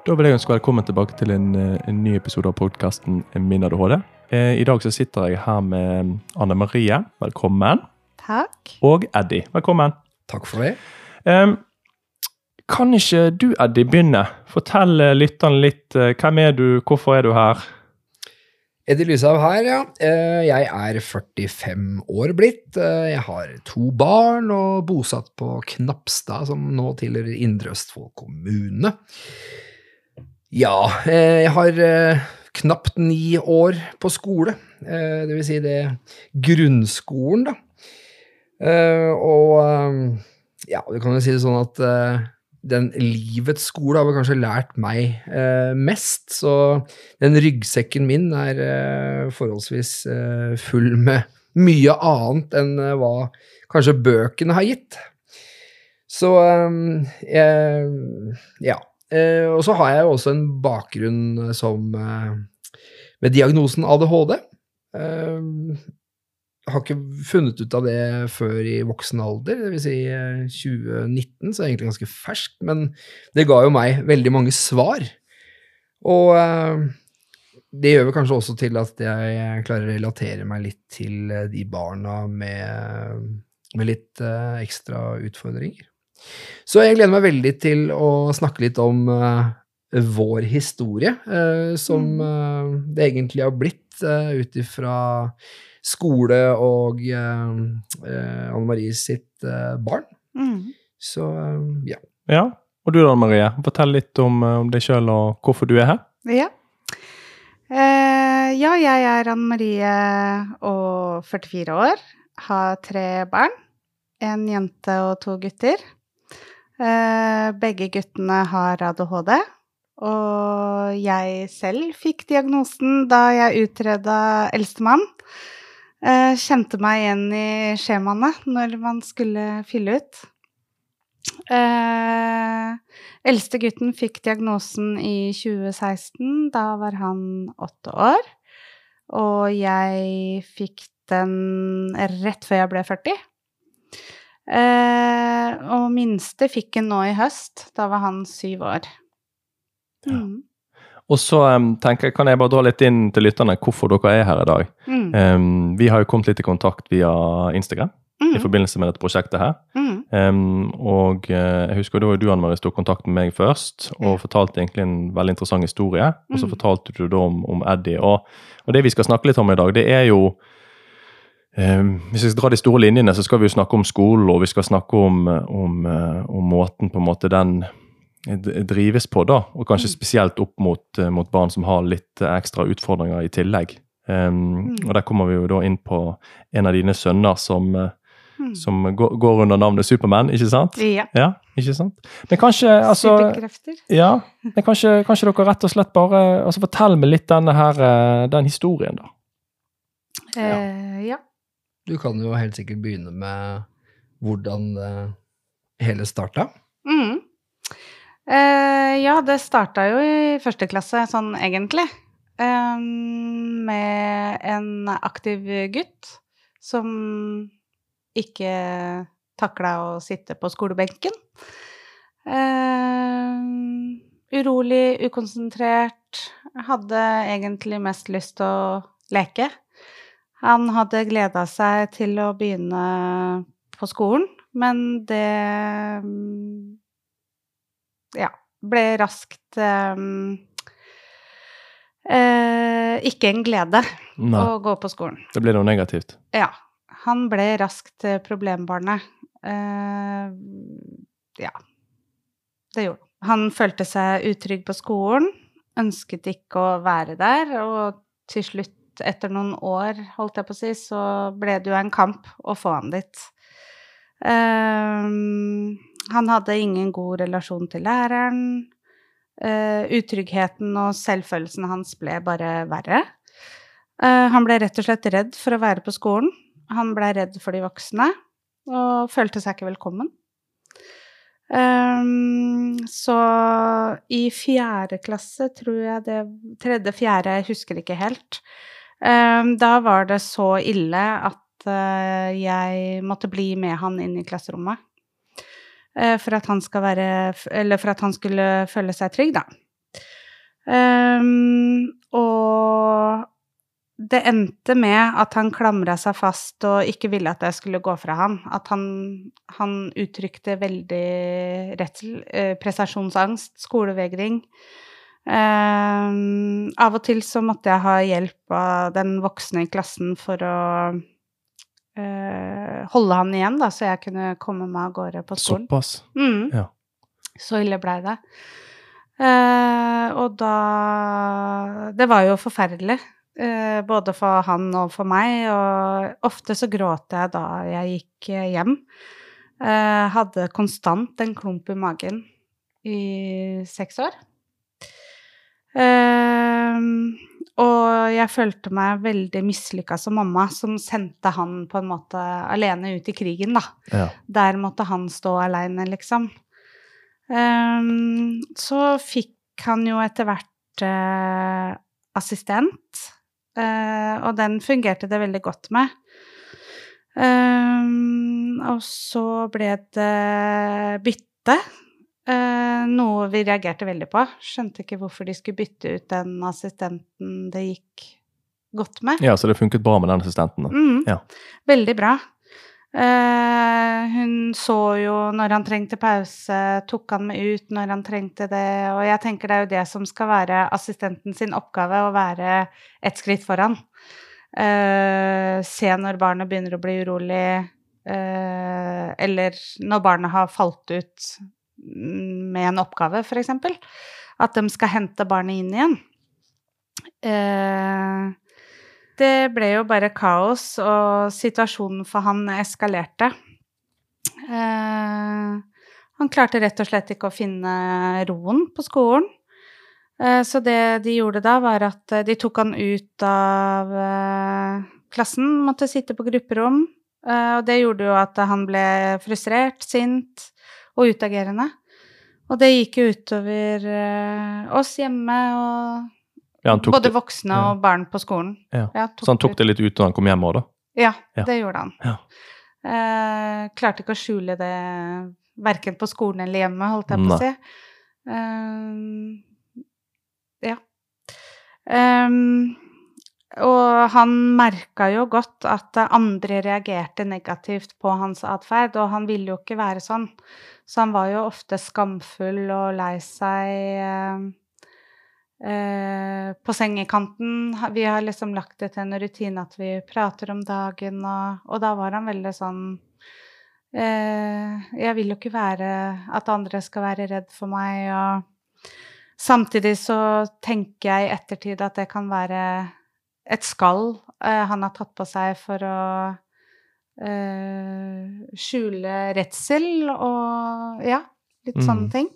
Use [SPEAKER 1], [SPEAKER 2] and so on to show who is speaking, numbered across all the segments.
[SPEAKER 1] Da vil jeg ønske velkommen tilbake til en ny episode av podcasten Min ADHD. I dag så sitter jeg her med Anne Marie, velkommen.
[SPEAKER 2] Takk.
[SPEAKER 1] Og Eddie, velkommen.
[SPEAKER 3] Takk for det.
[SPEAKER 1] Kan ikke du, Eddie, begynne? Fortell lytterne litt, hvem er du, hvorfor er du her?
[SPEAKER 3] Eddie Lysav her, ja. Jeg er 45 år blitt. Jeg har 2 barn og bosatt på Knapstad, som nå tilhører Indre Østfold kommune. Ja, jeg har knapt 9 år på skole, det vil si det grunnskolen da. Ja, vi kan jo si det sånn at den livets skole har vel kanskje lært meg mest, så den ryggsekken min er forholdsvis full med mye annet enn hva kanskje bøkene har gitt. Så ja. Og så har jeg jo også en bakgrunn som med diagnosen ADHD. Jeg har ikke funnet ut av det før i voksen alder, det vil si 2019, så er det egentlig ganske ferskt, men det ga jo meg veldig mange svar. Og det gjør vel kanskje også til at jeg klarer å relatere meg litt til de barna med litt ekstra utfordringer. Så jeg gleder meg veldig til å snakke litt om vår historie, som det egentlig har blitt ut ifra skole og Anne Marie sitt barn. Så ja.
[SPEAKER 1] Ja, og du da, Anne Marie, fortell litt om deg selv og hvorfor du er her.
[SPEAKER 2] Ja. Ja, jeg er Anne Marie og 44 år, har 3 barn, en jente og 2 gutter. Begge guttene har ADHD, og jeg selv fikk diagnosen da jeg utredet eldstemann. Kjente meg igjen i skjemaene når man skulle fylle ut. Eldste gutten fikk diagnosen i 2016, da var han 8 år, og jeg fikk den rett før jeg ble 40. Og minste fikk han nå i høst, da var han 7 år.
[SPEAKER 1] Ja. Og så tenker jeg, kan jeg bare dra litt inn til lytterne hvorfor dere er her i dag. Vi har jo kommet litt i kontakt via Instagram i forbindelse med dette prosjektet her. Og jeg husker da du, Anne Marie, stod i kontakt med meg først og fortalte egentlig en veldig interessant historie. Og så fortalte du da om Eddie. Og det vi skal snakke litt om i dag, det er jo hvis vi skal dra de store linjene, så skal vi jo snakke om skolen, og vi skal snakke om måten på en måte den drives på da, og kanskje spesielt opp mot barn som har litt ekstra utfordringer i tillegg. Og der kommer vi jo da inn på en av dine sønner som går under navnet Superman, ikke sant?
[SPEAKER 2] Ja.
[SPEAKER 1] Ja, ikke sant? Men kanskje, altså...
[SPEAKER 2] Superkrefter.
[SPEAKER 1] Ja, men kanskje dere rett og slett bare, altså fortell meg litt den historien da.
[SPEAKER 2] Ja.
[SPEAKER 3] Du kan jo helt sikkert begynne med hvordan det hele startet.
[SPEAKER 2] Ja, det startet jo i 1. klasse, sånn egentlig, med en aktiv gutt som ikke taklet å sitte på skolebenken. Urolig, ukonsentrert, hadde egentlig mest lyst til å leke. Han hadde gledet seg til å begynne på skolen, men det ble raskt ikke en glede å gå på skolen.
[SPEAKER 1] Det ble noe negativt.
[SPEAKER 2] Ja, han ble raskt problembarnet. Ja, det gjorde han. Han følte seg utrygg på skolen, ønsket ikke å være der, og til slutt etter noen år, holdt jeg på å si, så ble det jo en kamp å få han dit. Han hadde ingen god relasjon til læreren. Utryggheten og selvfølelsen hans ble bare verre. Han ble rett og slett redd for å være på skolen. Han ble redd for de voksne, og følte seg ikke velkommen. Så i 4. klasse, tror jeg det, 3., 4., jeg husker ikke helt, da var det så ille at jeg måtte bli med han inn i klasserommet. For at han skulle føle seg trygg, da. Og det endte med at han klamret seg fast og ikke ville at jeg skulle gå fra han. At han uttrykte veldig redsel, prestasjonsangst, skolevegring. Av og til så måtte jeg ha hjelp av den voksne i klassen for å holde han igjen, da, så jeg kunne komme meg av gårde på skolen.
[SPEAKER 1] Såpass? Ja.
[SPEAKER 2] Så ille ble det. Og da... Det var jo forferdelig. Både for han og for meg, og ofte så gråt jeg da jeg gikk hjem. Hadde konstant en klump i magen i 6 år. Og jeg følte meg veldig mislykket som mamma, som sendte han på en måte alene ut i krigen, da.
[SPEAKER 1] Ja.
[SPEAKER 2] Der måtte han stå alene, liksom. Så fikk han jo etter hvert assistent, og den fungerte det veldig godt med. Og så ble det bytte, noe vi reagerte veldig på. Skjønte ikke hvorfor de skulle bytte ut den assistenten det gikk godt med.
[SPEAKER 1] Ja, så det funket bra med den assistenten da. Ja.
[SPEAKER 2] Veldig bra. Hun så jo når han trengte pause, tok han med ut når han trengte det, og jeg tenker det er jo det som skal være assistenten sin oppgave, å være et skritt foran. Se når barnet begynner å bli urolig, eller når barnet har falt ut med en oppgave, for eksempel. At de skal hente barnet inn igjen. Det ble jo bare kaos, og situasjonen for han eskalerte. Han klarte rett og slett ikke å finne roen på skolen. Så det de gjorde da, var at de tok han ut av klassen, måtte sitte på grupperom, og det gjorde jo at han ble frustrert, sint og utagerende. Og det gikk jo utover oss hjemme og
[SPEAKER 1] Ja,
[SPEAKER 2] både voksne og barn på skolen.
[SPEAKER 1] Ja. Så han tok det litt ut når han kom hjem også, da?
[SPEAKER 2] Ja, det gjorde han.
[SPEAKER 1] Ja.
[SPEAKER 2] Klarte ikke å skjule det hverken på skolen eller hjemme, holdt jeg på å si. Ja. Og han merket jo godt at andre reagerte negativt på hans atferd, og han ville jo ikke være sånn. Så han var jo ofte skamfull og lei seg på sengekanten. Vi har liksom lagt det til en rutine at vi prater om dagen, og da var han veldig sånn jeg vil jo ikke være at andre skal være redd for meg, og samtidig så tenker jeg i ettertid at det kan være et skall han har tatt på seg for å skjule redsel og ja, litt sånne ting.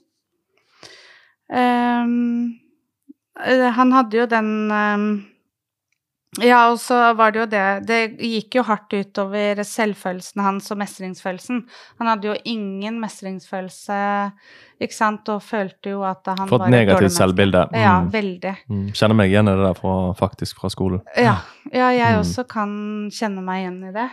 [SPEAKER 2] Han hadde jo den ja, og så var det jo det gikk jo hardt utover selvfølelsen hans og mestringsfølelsen. Han hadde jo ingen mestringsfølelse, ikke sant, og følte jo at han
[SPEAKER 1] var et negativt selvbilde.
[SPEAKER 2] Ja, veldig.
[SPEAKER 1] Kjenner meg igjen i det der faktisk fra skolen.
[SPEAKER 2] Ja, jeg også kan kjenne meg igjen i det.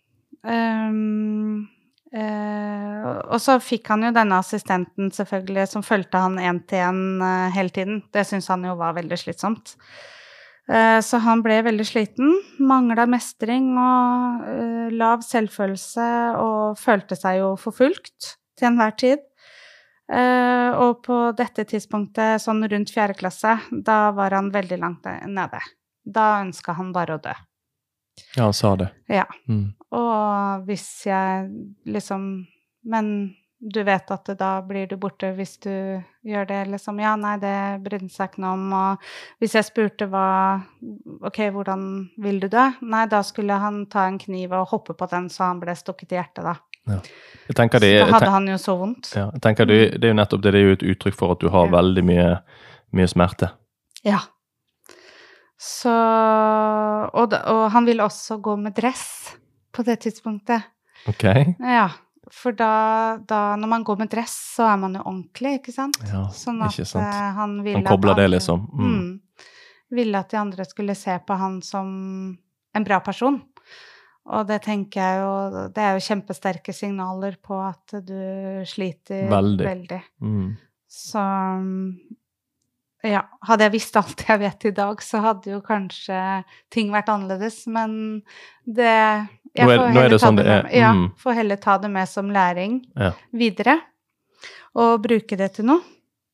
[SPEAKER 2] Og så fikk han jo denne assistenten selvfølgelig som følte han en til en hele tiden. Det synes han jo var veldig slitsomt. Så han ble veldig sliten, manglet mestring og lav selvfølelse og følte seg jo forfulgt til enhver tid. Og på dette tidspunktet, sånn rundt 4. klasse, da var han veldig langt nede. Da ønsket han bare å dø.
[SPEAKER 1] Ja, han sa det.
[SPEAKER 2] Ja, og hvis jeg liksom, men du vet at da blir du borte hvis du gjør det, liksom, ja, nei, det brydde seg ikke noe om, og hvis jeg spurte ok, hvordan vil du dø? Nei, da skulle han ta en kniv og hoppe på den, så han ble stukket i hjertet da.
[SPEAKER 1] Ja.
[SPEAKER 2] Så da hadde han jo så vondt.
[SPEAKER 1] Ja, jeg tenker det er jo nettopp det, det er jo et uttrykk for at du har veldig mye smerte.
[SPEAKER 2] Ja. Så, og han ville også gå med dress på det tidspunktet.
[SPEAKER 1] Ok.
[SPEAKER 2] Ja, for da når man går med dress, så er man jo ordentlig, ikke sant?
[SPEAKER 1] Ja,
[SPEAKER 2] sånn at
[SPEAKER 1] ikke sant.
[SPEAKER 2] Han ville
[SPEAKER 1] han kobler det liksom.
[SPEAKER 2] Ville at de andre skulle se på han som en bra person. Og det tenker jeg jo, det er jo kjempesterke signaler på at du sliter veldig. Så Ja, hadde jeg visst alt jeg vet I dag, så hadde jo kanskje ting vært annerledes, men det...
[SPEAKER 1] Nå er det sånn det er.
[SPEAKER 2] Ja, får heller ta det med som læring videre, og bruke det til noe.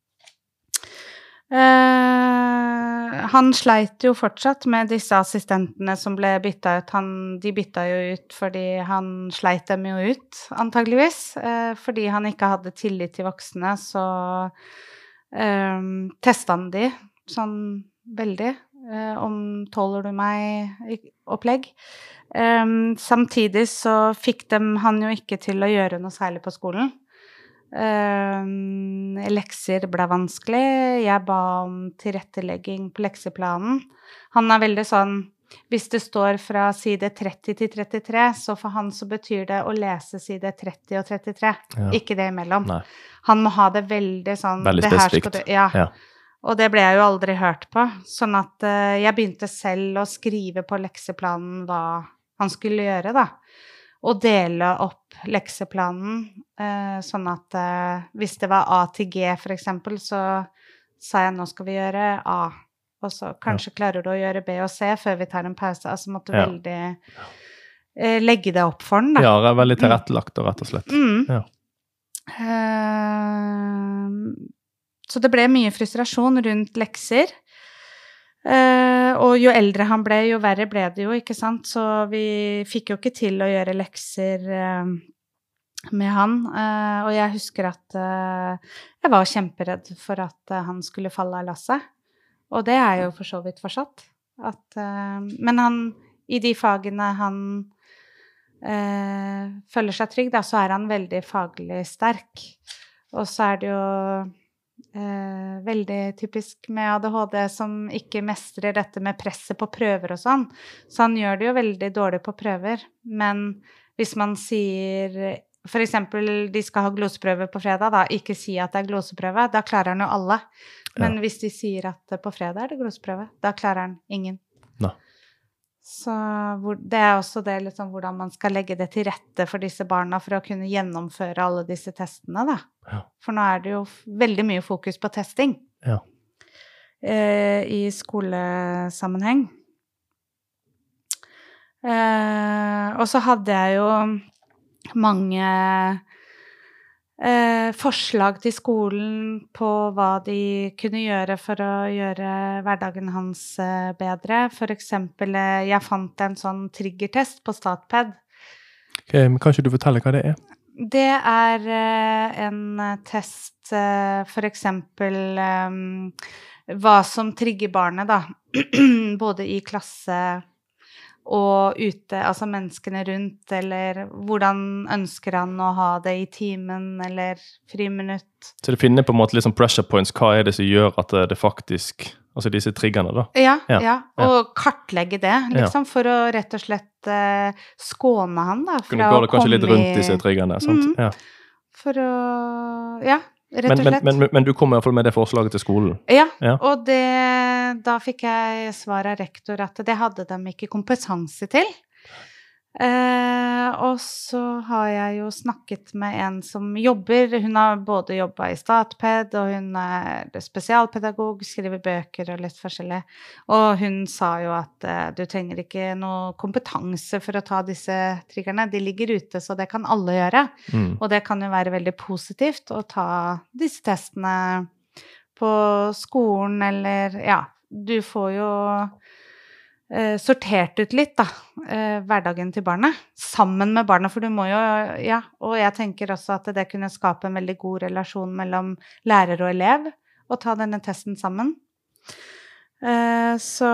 [SPEAKER 2] Han sleit jo fortsatt med disse assistentene som ble byttet ut. De byttet jo ut fordi han sleit dem jo ut, antageligvis. Fordi han ikke hadde tillit til voksne, så testet han de sånn veldig. Om tåler du meg opplegg. Samtidig så fikk han jo ikke til å gjøre noe særlig på skolen. Lekser ble vanskelig. Jeg ba om tilrettelegging på lekseplanen. Han veldig sånn, hvis det står fra side 30 til 33, så for han så betyr det å lese side 30 og 33, ikke det imellom. Nei. Han må ha det veldig sånn... Veldig spesifikt. Ja. Og det ble jeg jo aldri hørt på. Sånn at jeg begynte selv å skrive på lekseplanen hva han skulle gjøre da. Og dele opp lekseplanen, sånn at hvis det var A til G for eksempel, så sa jeg nå skal vi gjøre A, og så kanskje klarer du å gjøre B og C før vi tar en pause, altså måtte veldig legge det opp for den da.
[SPEAKER 1] Ja, veldig tilrettelagt rett og slett. Ja.
[SPEAKER 2] Så det ble mye frustrasjon rundt lekser. Og jo eldre han ble, jo verre ble det jo, ikke sant? Så vi fikk jo ikke til å gjøre lekser med han. Og jeg husker at jeg var kjemperedd for at han skulle falle av lasset. Og det jo for så vidt fortsatt. Men han, i de fagene han føler seg trygg, da, så han veldig faglig sterk. Og så det jo... veldig typisk med ADHD som ikke mestrer dette med presset på prøver og sånn. Så han gjør det jo veldig dårlig på prøver. Men hvis man sier, for eksempel, de skal ha gloseprøve på fredag, da, ikke si at det gloseprøve, da klarer han jo alle. Men hvis de sier at på fredag det gloseprøve, da klarer han ingen.
[SPEAKER 1] Nei.
[SPEAKER 2] Så det også det liksom, hvordan man skal legge det til rette for disse barna for å kunne gjennomføre alle disse testene da. Ja. For nå det jo veldig mye fokus på testing I skolesammenheng. Og så hadde jeg jo mange forslag til skolen på hva de kunne gjøre for å gjøre hverdagen hans bedre. For eksempel, jeg fant en sånn triggertest på Statped.
[SPEAKER 1] Ok, men kanskje du forteller hva det
[SPEAKER 2] Det en test, for eksempel, hva som trigger barnet da, både I klasse og ute, altså menneskene rundt, eller hvordan ønsker han å ha det I timen, eller friminutt.
[SPEAKER 1] Så det finner på en måte liksom pressure points, hva det som gjør at det faktisk, altså disse triggerne da?
[SPEAKER 2] Ja, og kartlegge det, liksom, for å rett og slett skåne han da,
[SPEAKER 1] fra å komme kanskje litt rundt disse triggerne, sant?
[SPEAKER 2] For å, rett og slett.
[SPEAKER 1] Men du kom I hvert fall med det forslaget til skolen?
[SPEAKER 2] Ja. Og da fikk jeg svar av rektor at det hadde de ikke kompetanse til. Og så har jeg jo snakket med en som jobber, hun har både jobbet I Statped, og hun spesialpedagog, skriver bøker og litt forskjellig. Og hun sa jo at du trenger ikke noe kompetanse for å ta disse triggerne, de ligger ute, så det kan alle gjøre. Og det kan jo være veldig positivt å ta disse testene på skolen, eller du får jo sortert ut litt da, hverdagen til barnet, sammen med barnet, for du må jo, og jeg tenker også at det kunne skape en veldig god relasjon mellom lærer og elev, å ta denne testen sammen. Så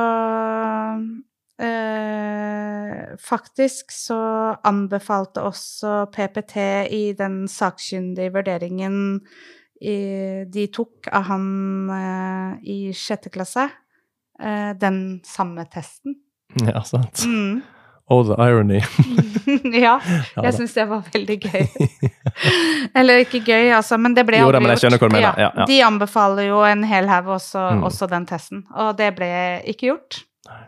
[SPEAKER 2] faktisk så anbefalte også PPT I den sakkyndige vurderingen de tok av han I 6. klasse, den samme testen.
[SPEAKER 1] Ja, sant. Oh, the irony.
[SPEAKER 2] Ja, jeg synes det var veldig gøy. Eller ikke gøy, altså, men det ble aldri gjort.
[SPEAKER 1] Men jeg skjønner hva du mener. Ja.
[SPEAKER 2] De anbefaler jo en hel haug også den testen, og det ble ikke gjort.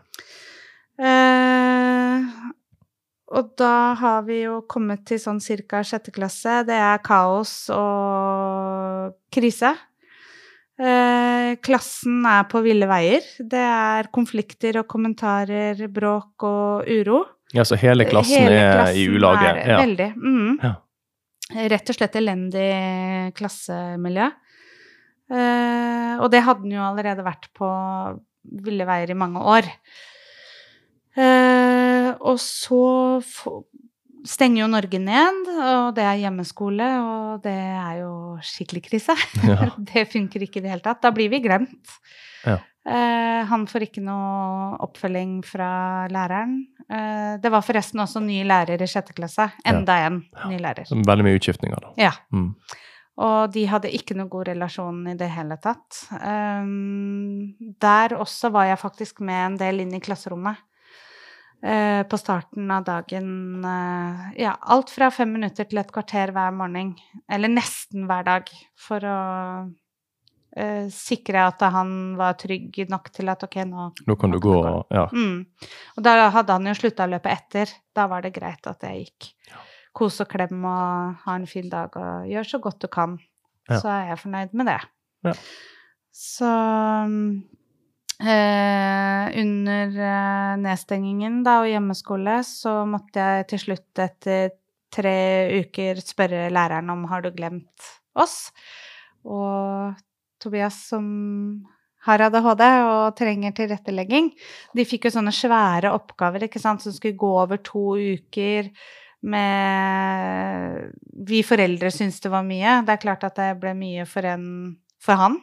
[SPEAKER 2] Og da har vi jo kommet til sånn cirka 6. klasse. Det kaos og krise. Klassen på ville veier. Det konflikter og kommentarer, bråk og uro.
[SPEAKER 1] Ja, så hele klassen I ulaget.
[SPEAKER 2] Ja. Veldig. Ja. Rett og slett elendig klassemiljø. Og det hadde den jo allerede vært på ville veier I mange år. Og så stenger jo Norge ned, og det hjemmeskole, og det jo skikkelig krise. Ja. Det funker ikke I det hele tatt. Da blir vi glemt. Ja. Han får ikke noe oppfølging fra læreren. Det var forresten også ny lærer I 6. klasse. Enda en ny lærer.
[SPEAKER 1] Veldig mye utskiftninger da.
[SPEAKER 2] Ja. Og de hadde ikke noe god relasjon I det hele tatt. Der også var jeg faktisk med en del inn I klasserommet. På starten av dagen, ja, alt fra 5 minutter til et kvarter hver morgen, eller nesten hver dag, for å sikre at han var trygg nok til at, ok, nå
[SPEAKER 1] kan du gå, ja.
[SPEAKER 2] Og da hadde han jo sluttet å løpe etter, da var det greit at jeg gikk. Kos og klem og ha en fin dag, og gjør så godt du kan. Ja. Så jeg fornøyd med det. Ja. Så under nedstengingen da, og hjemmeskole, så måtte jeg til slutt etter 3 uker spørre læreren om har du glemt oss? Og Tobias som har ADHD og trenger tilrettelegging, de fikk jo sånne svære oppgaver, ikke sant, som skulle gå over 2 uker med vi foreldre syntes det var mye. Det klart at det ble mye for han.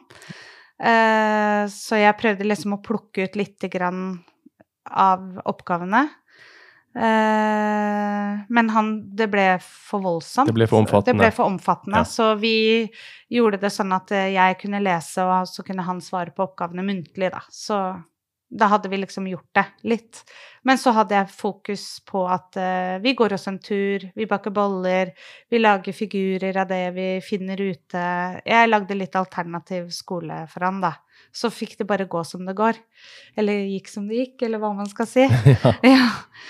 [SPEAKER 2] Så jeg prøvde liksom å plukke ut litt grann av oppgavene. Men det ble for voldsomt.
[SPEAKER 1] Det ble for omfattende.
[SPEAKER 2] Ja. Så vi gjorde det sånn at jeg kunne lese, og så kunne han svare på oppgavene muntlig da. Så da hadde vi liksom gjort det litt. Men så hadde jeg fokus på at vi går oss en tur, vi baker boller, vi lager figurer av det vi finner ute. Jeg lagde litt alternativ skole for han da. Så fikk det bare gå som det går. Eller gikk som det gikk, eller hva man skal si. Ja.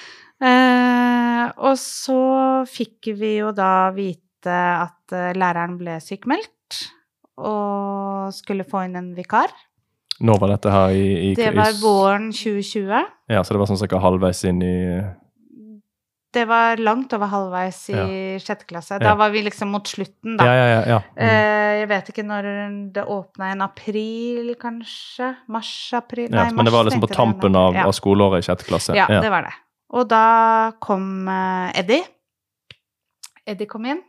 [SPEAKER 2] Og så fikk vi jo da vite at læreren ble sykmeldt, og skulle få inn en vikar.
[SPEAKER 1] Når var dette her
[SPEAKER 2] Det var våren 2020.
[SPEAKER 1] Ja, så det var sånn cirka halvveis inn I...
[SPEAKER 2] Det var langt over halvveis I 6. klasse. Da var vi liksom mot slutten da.
[SPEAKER 1] Ja.
[SPEAKER 2] Jeg vet ikke når det åpnet en april, kanskje? Mars, april?
[SPEAKER 1] Nei, men det var liksom på tampen av skoleåret I 6. klasse.
[SPEAKER 2] Ja, det var det. Og da kom Eddie. Eddie kom inn.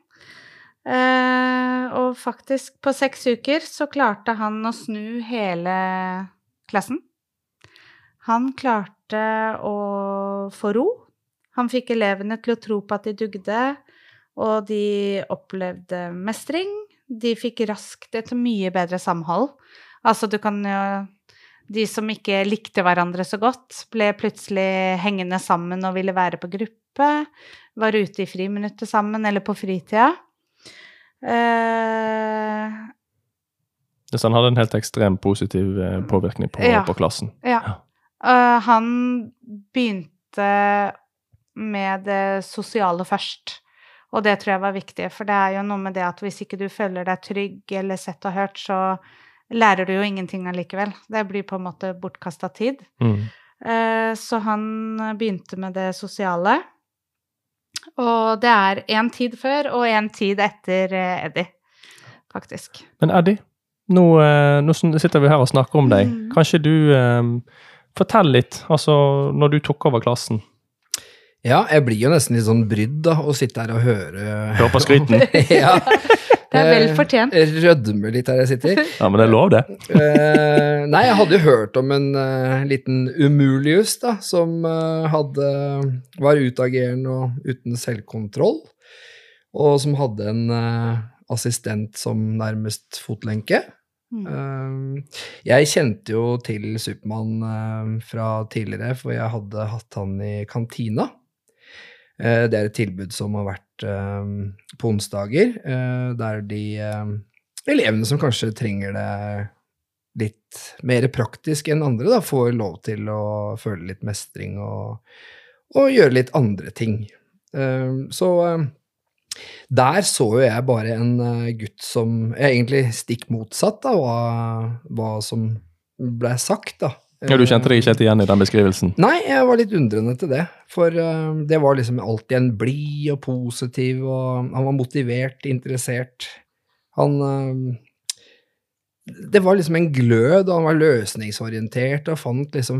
[SPEAKER 2] Og faktisk på 6 uker så klarte han å snu hele klassen. Han klarte å få ro. Han fikk elevene til å tro på at de dugde, og de opplevde mestring. De fikk raskt et mye bedre samhold. Altså du kan jo, de som ikke likte hverandre så godt, ble plutselig hengende sammen og ville være på gruppe, var ute I friminuttet sammen eller på fritida.
[SPEAKER 1] Så han hadde en helt ekstrem positiv påvirkning på klassen.
[SPEAKER 2] Ja. Han begynte med det sosiale først, og det tror jeg var viktig, for det jo noe med det at hvis ikke du føler deg trygg eller sett og hørt, så lærer du jo ingenting allikevel. Det blir på en måte bortkastet tid. Så han begynte med det sosiale, og det en tid før og en tid etter Eddie, faktisk.
[SPEAKER 1] Men Eddie, nå sitter vi her og snakker om deg. Kanskje du forteller litt, altså når du tok over klassen?
[SPEAKER 3] Ja, jeg blir jo nesten litt sånn brydd da, å sitte her og høre...
[SPEAKER 1] Hør på skryten.
[SPEAKER 3] Ja.
[SPEAKER 2] Det vel fortjent.
[SPEAKER 3] Jeg rødmer litt her jeg sitter.
[SPEAKER 1] Ja, men det lov det.
[SPEAKER 3] Nei, jeg hadde jo hørt om en liten Umulius da, som var utagerende og uten selvkontroll, og som hadde en assistent som nærmest fotlenke. Jeg kjente jo til Supermann fra tidligere, for jeg hadde hatt han I kantina. Det et tilbud som har vært på onsdager, der de elevene som kanskje trenger det litt mer praktisk enn andre da, får lov til å føle litt mestring og gjøre litt andre ting. Så Der så jo jeg bare en gutt som egentlig stikk motsatt da, hva som ble sagt da.
[SPEAKER 1] Ja, du kjente deg ikke helt igjen i den beskrivelsen?
[SPEAKER 3] Nei, jeg var litt undrende til det, for det var liksom alltid en blid og positiv, og han var motivert, interessert. Det var liksom en glød, og han var løsningsorientert, og fant liksom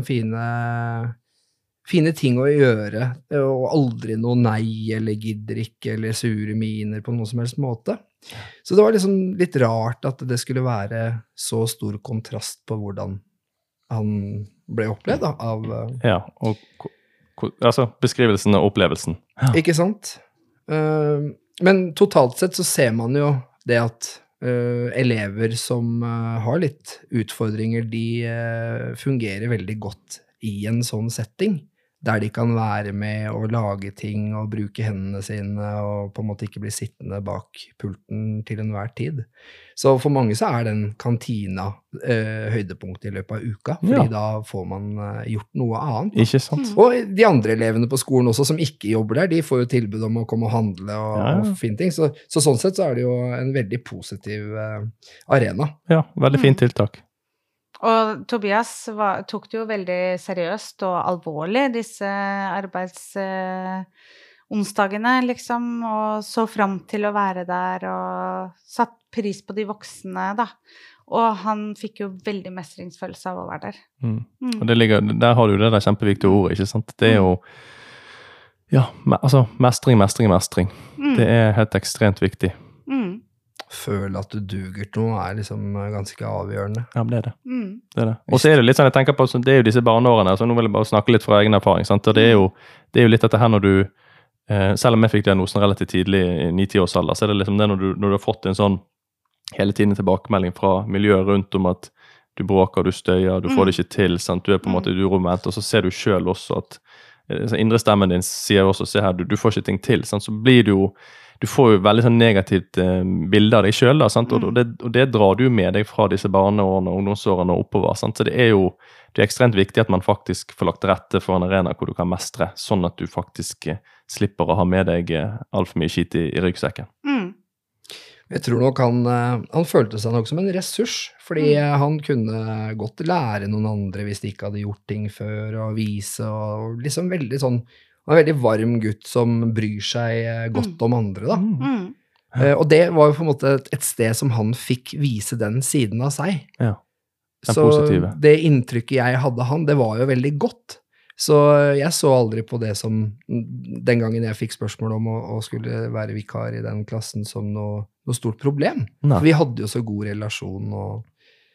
[SPEAKER 3] fine ting å gjøre, og aldri noe nei, eller gidder ikke, eller sure miner på noen som helst måte. Så det var liksom litt rart at det skulle være så stor kontrast på hvordan han ble opplevd da, av...
[SPEAKER 1] Ja, og altså beskrivelsen og opplevelsen. Ja.
[SPEAKER 3] Ikke sant? Men totalt sett så ser man jo det at elever som har litt utfordringer, de fungerer veldig godt i en sånn setting, der de kan være med og lage ting og bruke hendene sine og på en måte ikke bli sittende bak pulten til enhver tid. Så for mange så den kantina høydepunkt i løpet av uka, fordi da får man gjort noe annet.
[SPEAKER 1] Ikke sant?
[SPEAKER 3] Og de andre elevene på skolen også som ikke jobber der, de får jo tilbud om å komme og handle og fine ting. Så sånn sett så det jo en veldig positiv arena.
[SPEAKER 1] Ja, veldig fint tiltak.
[SPEAKER 2] Og Tobias tok det jo veldig seriøst og alvorlig, disse onsdagene, liksom, og så frem til å være der, og satt pris på de voksne, da. Og han fikk jo veldig mestringsfølelse av å være der.
[SPEAKER 1] Og der har du det der kjempeviktige ordet, ikke sant? Det jo, ja, altså, mestring. Det helt ekstremt viktig.
[SPEAKER 3] Føle at du duger til noe liksom ganske avgjørende.
[SPEAKER 1] Ja, det det. Det. Og så det litt sånn, jeg tenker på, det jo disse barneårene, så nå vil jeg bare snakke litt fra egen erfaring, sant? Og det jo litt dette her når du, selv om jeg fikk diagnosen relativt tidlig i 9-10 års alder, så det liksom det når du har fått en sånn hele tiden tilbakemelding fra miljøet rundt om at du bråker, du støyer, du får det ikke til, sant? Du på en måte uroment, og så ser du selv også at indre stemmen din sier også, se her, du får ikke ting til, sant? Så blir det jo du får jo veldig sånn negativt bilde av deg selv, da, sant? Og det drar du med deg fra disse barneårene og ungdomsårene og oppover. Sant? Så det jo ekstremt viktig at man faktisk får lagt til rette for en arena hvor du kan mestre, sånn at du faktisk slipper å ha med deg alt for mye skit i ryggsekken.
[SPEAKER 3] Jeg tror nok han følte seg nok som en ressurs, fordi han kunne godt lære noen andre hvis de ikke hadde gjort ting før, og vise, og liksom veldig sånn, han en veldig varm gutt som bryr seg godt om andre, da. Og det var jo på en måte et sted som han fikk vise den siden av seg.
[SPEAKER 1] Ja, den
[SPEAKER 3] så
[SPEAKER 1] positive.
[SPEAKER 3] Det inntrykket jeg hadde han, det var jo veldig godt. Så jeg så aldri på det som, den gangen jeg fikk spørsmål om å skulle være vikar i den klassen, som noe stort problem. Vi hadde jo så god relasjon og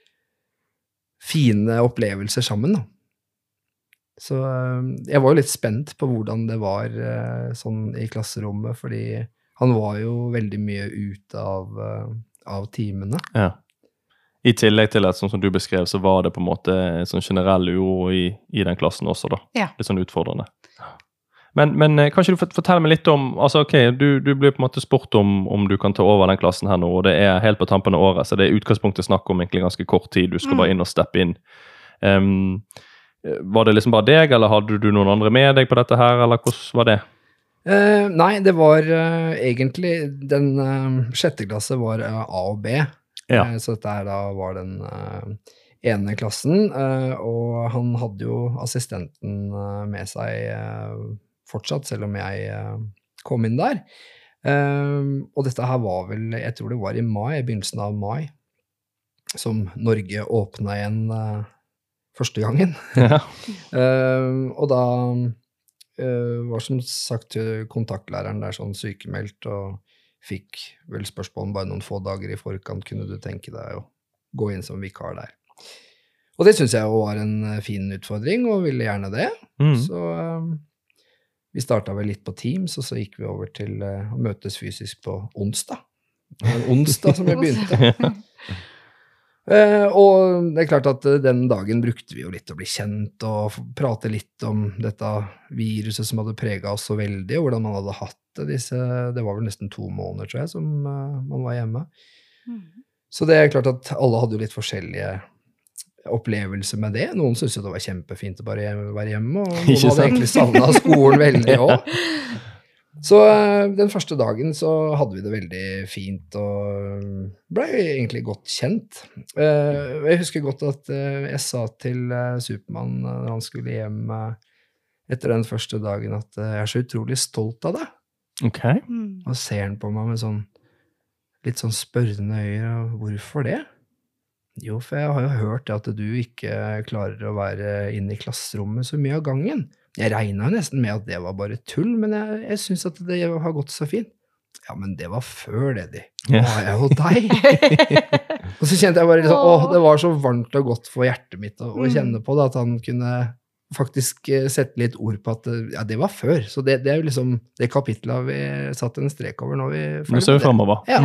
[SPEAKER 3] fine opplevelser sammen, da. Så jeg var jo litt spent på hvordan det var sånn i klasserommet, fordi han var jo veldig mye ute av timene. Ja.
[SPEAKER 1] I tillegg til at, sånn som du beskrev, så var det på en måte sånn generell uro i den klassen også da. Ja. Litt sånn utfordrende. Men kanskje du forteller meg litt om, altså ok, du blir på en måte spurt om du kan ta over den klassen her nå, og det helt på tampen av året, så det utgangspunktet snakk om egentlig ganske kort tid, du skal bare inn og steppe inn. Var det liksom bare deg, eller hadde du noen andre med deg på dette her, eller hvordan var det?
[SPEAKER 3] Nei, det var egentlig, den 6. klasse var A og B, så dette her da var den ene klassen, og han hadde jo assistenten med seg fortsatt, selv om jeg kom inn der. Og dette her var vel, jeg tror det var i begynnelsen av mai, som Norge åpnet igjen første gangen. Ja. Og da var som sagt kontaktlæreren der sånn sykemeldt, og fikk vel spørsmål om bare noen få dager i forkant, kunne du tenke deg å gå inn som vikar der. Og det synes jeg jo var en fin utfordring, og ville gjerne det. Så vi startet vel litt på Teams, og så gikk vi over til å møtes fysisk på onsdag. Onsdag som jeg begynte. Og det klart at den dagen brukte vi jo litt å bli kjent og prate litt om dette viruset som hadde preget oss så veldig, og hvordan man hadde hatt det var vel nesten 2 måneder, tror jeg, som man var hjemme. Så det klart at alle hadde jo litt forskjellige opplevelser med det. Noen syntes jo det var kjempefint å bare være hjemme, og noen hadde egentlig savnet skolen veldig også. Så den første dagen så hadde vi det veldig fint og ble egentlig godt kjent. Jeg husker godt at jeg sa til Supermann når han skulle hjem etter den første dagen at jeg så utrolig stolt av deg.
[SPEAKER 1] Ok.
[SPEAKER 3] Og ser han på meg med litt sånn spørrende øyne, og hvorfor det? Jo, for jeg har jo hørt at du ikke klarer å være inne i klasserommet så mye av gangen. Jeg regnet jo nesten med at det var bare tull, men jeg synes at det har gått så fint. Ja, men det var før det, de. Nå er jeg jo deg. Og så kjente jeg bare liksom, det var så varmt og godt for hjertet mitt å kjenne på det, at han kunne faktisk sette litt ord på at ja, det var før. Så det er jo liksom det kapitlet vi satt en strek over når vi
[SPEAKER 1] Nå ser vi fremover.
[SPEAKER 3] Ja.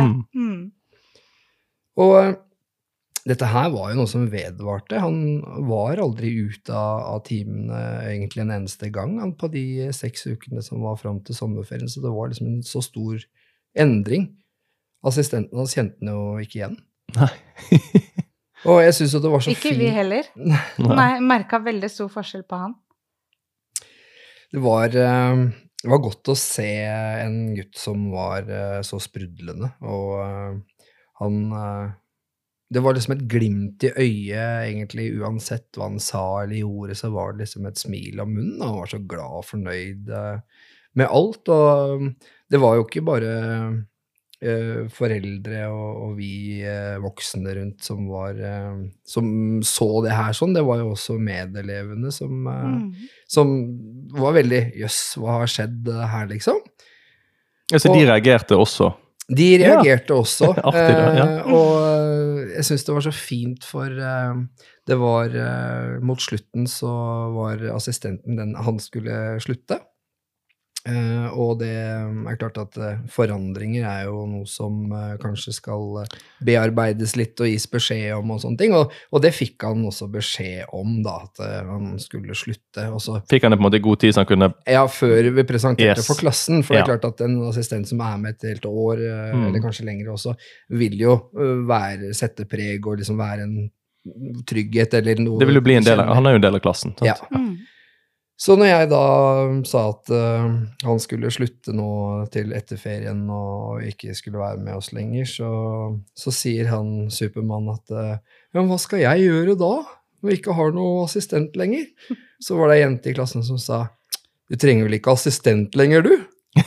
[SPEAKER 3] Og dette her var jo noe som vedvarte. Han var aldri ute av timene egentlig en eneste gang på de 6 ukene som var frem til sommerferien, så det var liksom en så stor endring. Assistenten hans kjente han jo ikke igjen.
[SPEAKER 1] Nei.
[SPEAKER 3] Og jeg synes at det var så
[SPEAKER 2] ikke
[SPEAKER 3] fint.
[SPEAKER 2] vi heller. Nei, merket veldig stor forskjell på han.
[SPEAKER 3] Det var godt å se en gutt som var så sprudlende, og han... Det var liksom et glimt i øyet, egentlig, uansett hva han sa eller gjorde, så var det liksom et smil av munnen, og han var så glad og fornøyd med alt, og det var jo ikke bare foreldre og vi voksne rundt som så det her sånn, det var jo også medelevene som var veldig, jøss, hva har skjedd her liksom?
[SPEAKER 1] Ja, så de reagerte også?
[SPEAKER 3] De reagerte også,
[SPEAKER 1] Artig, da,
[SPEAKER 3] og jeg synes det var så fint, for det var mot slutten så var assistenten han skulle slutte, og det klart at forandringer er jo noe som kanskje skal bearbeides litt og gis beskjed om og sånne ting, og det fikk han også beskjed om da, at han skulle slutte. Og så
[SPEAKER 1] fikk han det på en måte i god tid så han kunne... Ja,
[SPEAKER 3] før vi presenterte for klassen, for det er klart at en assistent som er med et helt år, eller kanskje lenger også, vil jo sette preg og liksom være en trygghet eller noe. Det
[SPEAKER 1] vil jo bli en del av, han er jo en del av klassen. Sant?
[SPEAKER 3] Ja. Så når jeg da sa at han skulle slutte nå til etter ferien og ikke skulle være med oss lenger, så sier han Supermann at ja, hva skal jeg gjøre da? Når jeg ikke har noe assistent lenger. Så var det en jente i klassen som sa, du trenger vel ikke assistent lenger, du?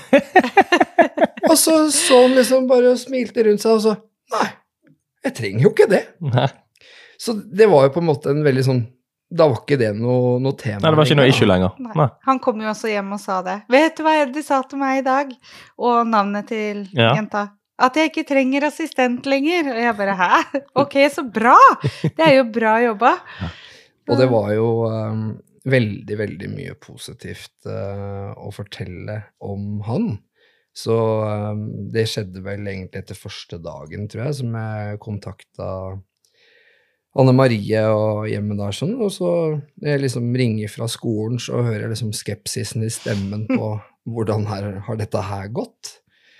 [SPEAKER 3] Og så han liksom bare smilte rundt seg og sa, nei, jeg trenger jo ikke det.
[SPEAKER 1] Nei.
[SPEAKER 3] Så det var jo på en måte en veldig sånn, da var ikke det noe tema.
[SPEAKER 1] Nei, det var ikke noe issue lenger.
[SPEAKER 2] Nei. Han kom jo også hjem og sa det. Vet du hva de sa til meg i dag? Og navnet til jenta. At jeg ikke trenger assistent lenger. Og jeg bare, hæ? Ok, så bra! Det er jo bra jobba.
[SPEAKER 3] Og det var jo veldig, veldig mye positivt å fortelle om han. Så det skjedde vel egentlig etter første dagen, tror jeg, som jeg kontaktet Anne Marie og hjemme der sånn, og så jeg liksom ringer fra skolen, så hører jeg liksom skepsisen i stemmen på hvordan har dette her gått.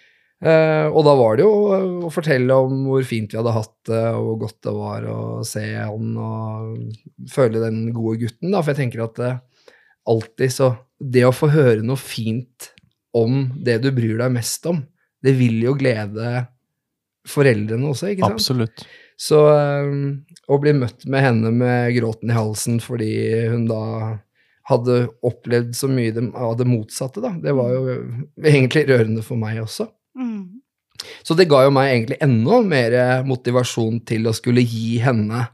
[SPEAKER 3] Og da var det jo å fortelle om hvor fint vi hadde hatt det, og hvor godt det var å se han og føle den gode gutten, da, for jeg tenker at alltid så, det å få høre noe fint om det du bryr deg mest om, det vil jo glede foreldrene også, ikke sant?
[SPEAKER 1] Absolutt.
[SPEAKER 3] Så å bli møtt med henne med gråten i halsen fordi hun da hadde opplevd så mye av det motsatte da, det var jo egentlig rørende for meg også. Så det ga jo meg egentlig enda mer motivasjon til å skulle gi henne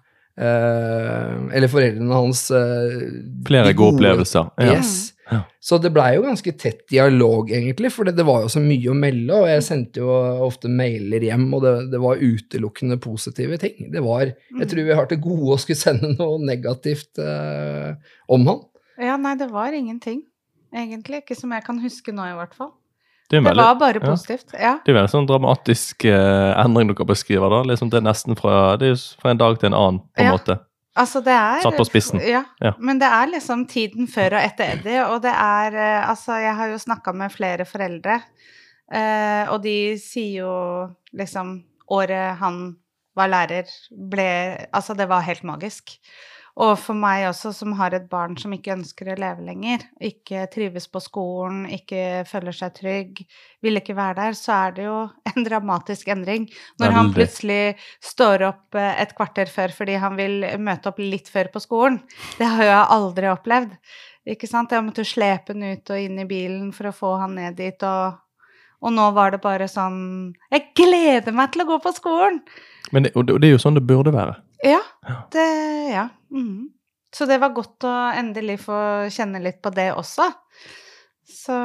[SPEAKER 3] eller foreldrene hans
[SPEAKER 1] flere gode opplevelser.
[SPEAKER 3] Yes. Ja. Så det ble jo ganske tett dialog egentlig, for det var jo så mye å melde, og jeg sendte jo ofte mailer hjem, og det var utelukkende positive ting. Det var, jeg tror vi har til gode å skulle sende noe negativt om han.
[SPEAKER 2] Ja, nei, det var ingenting, egentlig, ikke som jeg kan huske nå i hvert fall. Det var bare positivt, ja.
[SPEAKER 1] Det er jo en sånn dramatisk endring dere beskriver da, liksom det er nesten fra en dag til en annen, på en måte.
[SPEAKER 2] Altså det
[SPEAKER 1] satt på spissen.
[SPEAKER 2] Ja, men det er liksom tiden før og etter Eddie, og det er, altså jeg har jo snakket med flere foreldre, og de sier jo liksom, året han var lærer, altså det var helt magisk. Og for meg også, som har et barn som ikke ønsker å leve lenger, ikke trives på skolen, ikke føler seg trygg, vil ikke være der, så det jo en dramatisk endring. Når han plutselig står opp et kvarter før fordi han vil møte opp litt før på skolen, det har jeg aldri opplevd. Ikke sant? Jeg måtte slepe han ut og inn i bilen for å få han ned dit, og nå var det bare sånn, jeg gleder meg til å gå på skolen!
[SPEAKER 1] Men det jo sånn det burde være.
[SPEAKER 2] Ja, ja. Så det var godt å endelig få kjenne litt på det også. Så,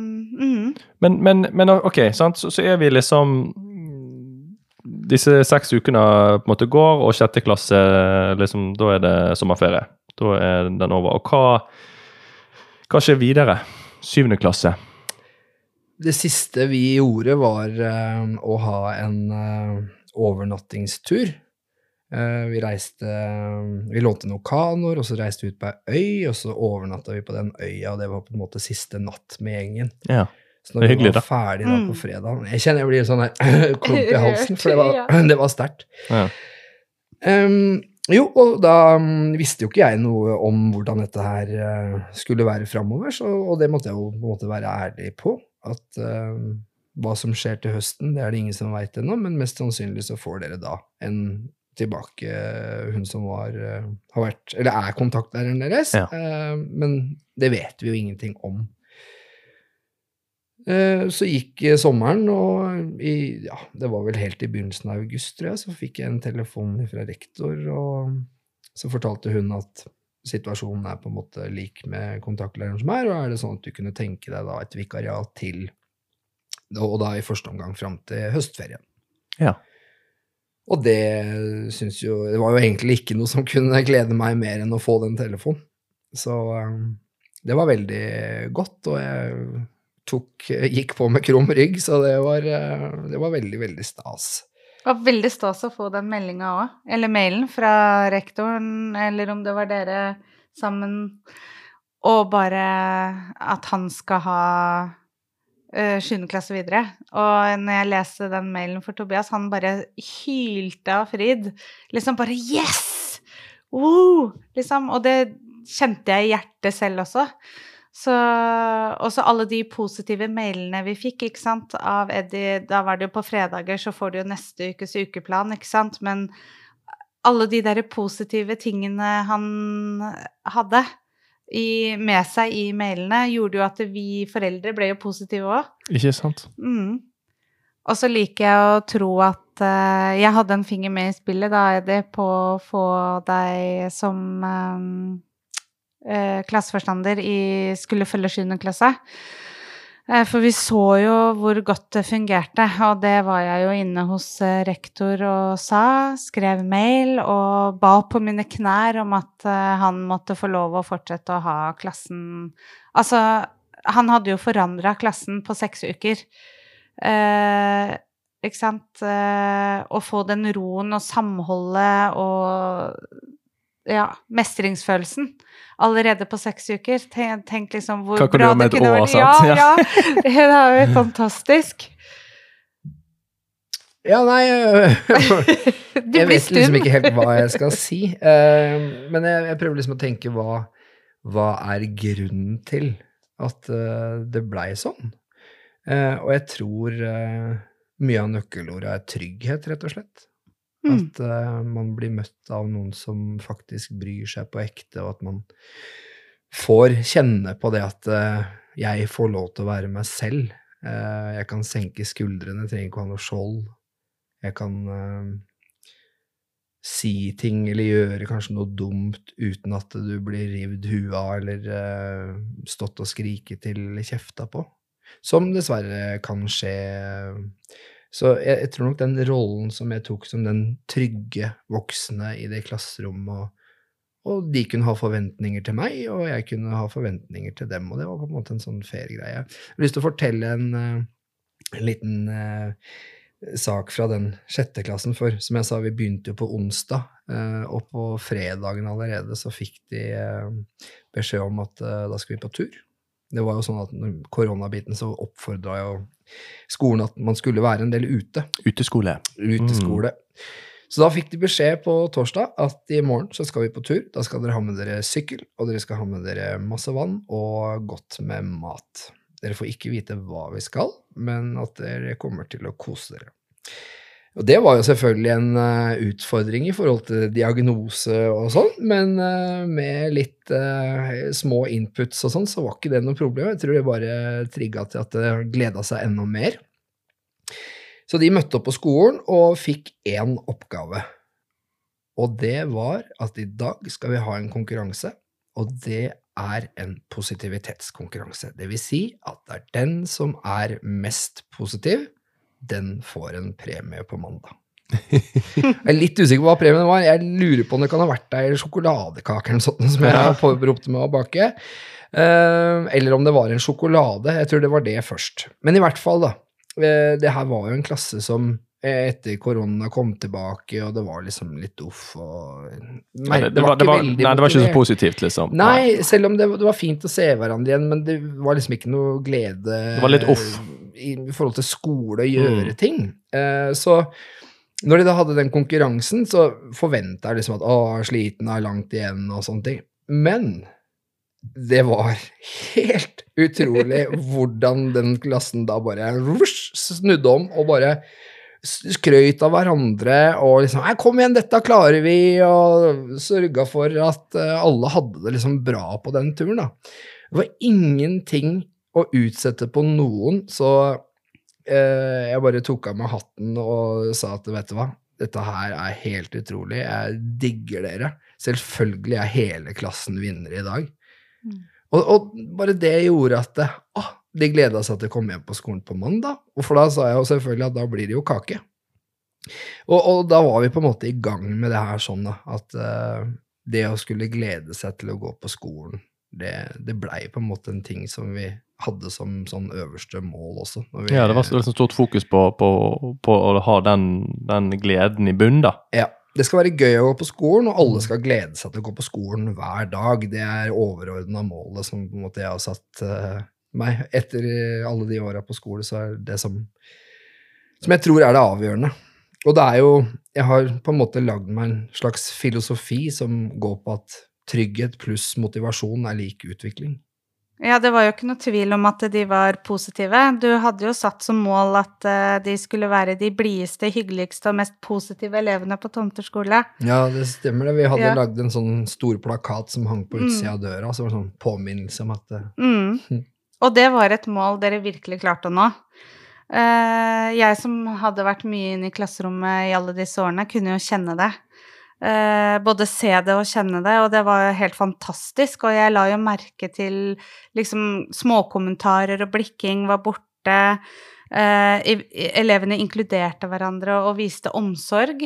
[SPEAKER 1] Men ok, sant? Så vi liksom, disse 6 ukene på en måte går, og 6. klasse, liksom, da det sommerferie. Da den over. Og hva skjer videre? 7. klasse?
[SPEAKER 3] Det siste vi gjorde var å ha en overnattingstur. Vi lånte noen kanoer, og så reiste vi ut på en øy, og så overnattet vi på den øya, og det var på en måte siste natt med gjengen.
[SPEAKER 1] Ja,
[SPEAKER 3] så når vi var ferdig da på fredag, jeg kjenner jeg blir sånn her klump i halsen, for det var sterkt.
[SPEAKER 1] Ja.
[SPEAKER 3] Jo, og da visste jo ikke jeg noe om hvordan dette her skulle være fremover, og det måtte jeg jo på en måte være ærlig på, at hva som skjer til høsten, det det ingen som vet ennå, men mest sannsynlig så får dere da en tilbake, hun som har vært, eller kontaktlæreren deres, men det vet vi jo ingenting om. Så gikk sommeren, og det var vel helt i begynnelsen av august, tror jeg, så fikk jeg en telefon fra rektor, og så fortalte hun at situasjonen på en måte lik med kontaktlæreren som og det sånn at du kunne tenke deg da et vikariat til, og da i første omgang frem til høstferien.
[SPEAKER 1] Ja.
[SPEAKER 3] Og det synes jo, det var jo egentlig ikke noe som kunne glede meg mer enn å få den telefonen. Så det var veldig godt, og jeg gikk på med krum rygg, så det var veldig, veldig stas.
[SPEAKER 2] Det var veldig stas å få den meldingen også, eller mailen fra rektoren, eller om det var dere sammen, og bare at han skal ha 7. klasse videre. Og når jeg leste den mailen for Tobias, han bare hylte av fryd. Liksom bare, yes! Liksom, og det kjente jeg i hjertet selv også. Så også alle de positive mailene vi fikk, ikke sant, av Eddie, da var det jo på fredager, så får du jo neste ukes ukeplan, ikke sant, men alle de der positive tingene han hadde med seg i mailene, gjorde jo at vi foreldre ble jo positive også.
[SPEAKER 1] Ikke sant?
[SPEAKER 2] Og så liker jeg å tro at jeg hadde en finger med i spillet, da Eddie, på å få deg som klasseforstander skulle følge 7. klasse. For vi så jo hvor godt det fungerte, og det var jeg jo inne hos rektor og skrev mail og ba på mine knær om at han måtte få lov å fortsette å ha klassen. Altså, han hadde jo forandret klassen på 6 uker. Ikke sant? Å få den roen og samholdet og mestringsfølelsen allerede på 6 uker. Tenk liksom hvor bra det kunne vært. Ja, det var jo fantastisk.
[SPEAKER 3] Ja, nei, jeg vet liksom ikke helt hva jeg skal si, men jeg prøver liksom å tenke hva grunnen til at det ble sånn. Og jeg tror mye av nøkkelordet trygghet, rett og slett. At man blir møtt av noen som faktisk bryr seg på ekte, og at man får kjenne på det at jeg får lov til å være meg selv. Jeg kan senke skuldrene, jeg trenger ikke ha noe skjold. Jeg kan si ting eller gjøre kanskje noe dumt uten at du blir rivd huet av eller stått og skriket til eller kjefta på. Som dessverre kan skje. Så jeg tror nok den rollen som jeg tok som den trygge voksne i det klasserommet, og de kunne ha forventninger til meg, og jeg kunne ha forventninger til dem, og det var på en måte en sånn fair greie. Jeg har lyst til å fortelle en liten sak fra den 6. klassen, for som jeg sa, vi begynte jo på onsdag, og på fredagen allerede så fikk de beskjed om at da skal vi på tur. Det var jo sånn at når koronabiten så oppfordret jo skolen at man skulle være en del ute.
[SPEAKER 1] Uteskole.
[SPEAKER 3] Uteskole. Så da fikk de beskjed på torsdag at I morgen så skal vi på tur. Da skal dere ha med dere sykkel, og dere skal ha med dere masse vann og godt med mat. Dere får ikke vite hva vi skal, men at dere kommer til å kose dere. Og det var jo selvfølgelig en utfordring I forhold til diagnose og sånn, men med litt små inputs og sånn, så var ikke det noe problem. Jeg tror det bare trigget til at det gledet seg enda mer. Så de møtte opp på skolen og fikk en oppgave. Og det var at I dag skal vi ha en konkurranse, og det en positivitetskonkurranse. Det vil si at det den som mest positiv, den får en premie på mandag. Jeg litt usikker på hva premien var. Jeg lurer på om det kan ha vært en sjokoladekake eller sånt, som jeg har påberopt med å bake. Eller om det var en sjokolade. Jeg tror det var det først. Men I hvert fall da, det her var jo en klasse som etter korona kom tilbake, og det var liksom litt uff. Nei, det var ikke så positivt, liksom. Nei, selv om det var fint å se hverandre igjen, men det var liksom ikke noe glede. Det var litt uff. I forhold til skole og gjøre ting. Så når de da hadde den konkurransen, så forventet jeg liksom at sliten langt igjen og sånne ting. Men det var helt utrolig hvordan den klassen da bare snudde om og bare skrøyt av hverandre og liksom, kom igjen, dette klarer vi, og sørget for at alle hadde det liksom bra på den turen da. Det var ingenting å utsette på noen, så jeg bare tok av meg hatten og sa at, vet du hva, dette her helt utrolig, jeg digger dere. Selvfølgelig hele klassen vinner I dag. Og bare det gjorde at de gledet seg til å komme hjem på skolen på mandag, og for da sa jeg jo selvfølgelig at da blir det jo kake. Og da var vi på en måte I gang med det her sånn da, at det å skulle glede seg til å gå på skolen, det ble på en måte en ting som vi hadde som sånn øverste mål også. Ja, det var så stort fokus på å ha den gleden I bunn da. Ja. Det skal være gøy å gå på skolen, og alle skal glede seg til å gå på skolen hver dag. Det overordnet målet som på en måte jeg har satt meg. Etter alle de årene på skole, så det som jeg tror det avgjørende. Og det jo, jeg har på en måte lagd meg en slags filosofi som går på at trygghet pluss motivasjon lik utvikling.
[SPEAKER 2] Ja, det var jo ikke noe tvil om at de var positive. Du hadde jo satt som mål at de skulle være de blideste, hyggeligste og mest positive elevene på Tomterskole.
[SPEAKER 3] Ja, det stemmer det. Vi hadde lagd en sånn stor plakat som hang på utsida av døra, så det var sånn påminnelse om at
[SPEAKER 2] Og det var et mål dere virkelig klarte å nå. Jeg som hadde vært mye inne I klasserommet I alle disse årene, kunne jo kjenne det. Både se det og kjenne det, og det var helt fantastisk, og jeg la jo merke til liksom småkommentarer og blikking var borte, elevene inkluderte hverandre og viste omsorg,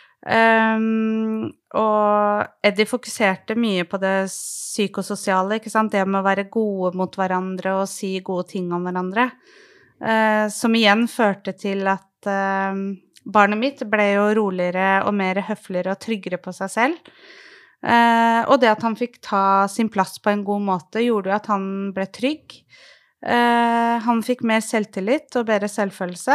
[SPEAKER 2] og Eddie fokuserte mye på det psykososiale, ikke sant? Det med å være gode mot hverandre og si gode ting om hverandre, som igjen førte til at barnet mitt ble jo roligere og mer høfligere og tryggere på seg selv. Og det at han fikk ta sin plass på en god måte gjorde jo at han ble trygg. Han fikk mer selvtillit og bedre selvfølelse.